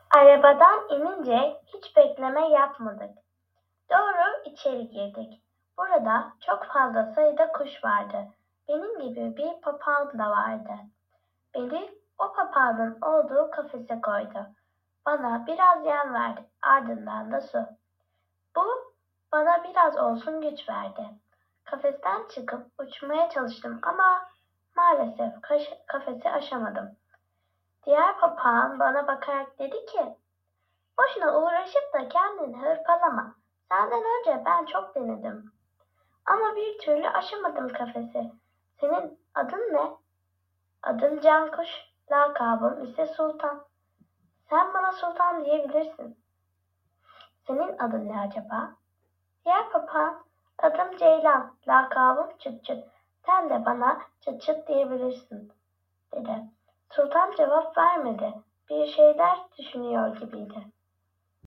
Arabadan inince hiç bekleme yapmadık. Doğru içeri girdik. Burada çok fazla sayıda kuş vardı. Benim gibi bir papağan da vardı. Beni o papağanın olduğu kafese koydu. Bana biraz yem verdi, ardından da su. Bu bana biraz olsun güç verdi. Kafesten çıkıp uçmaya çalıştım ama maalesef kafesi aşamadım. Diğer papağan bana bakarak dedi ki, boşuna uğraşıp da kendini hırpalama. Senden önce ben çok denedim. Ama bir türlü aşamadım kafesi. Senin adın ne? Adım Cankuş, lakabım ise Sultan. Sen bana Sultan diyebilirsin. Senin adın ne acaba? Diğer papağan, adım Ceylan, lakabım Çıt Çıt. Sen de bana Çıt Çıt diyebilirsin, dedi. Sultan cevap vermedi. Bir şeyler düşünüyor gibiydi.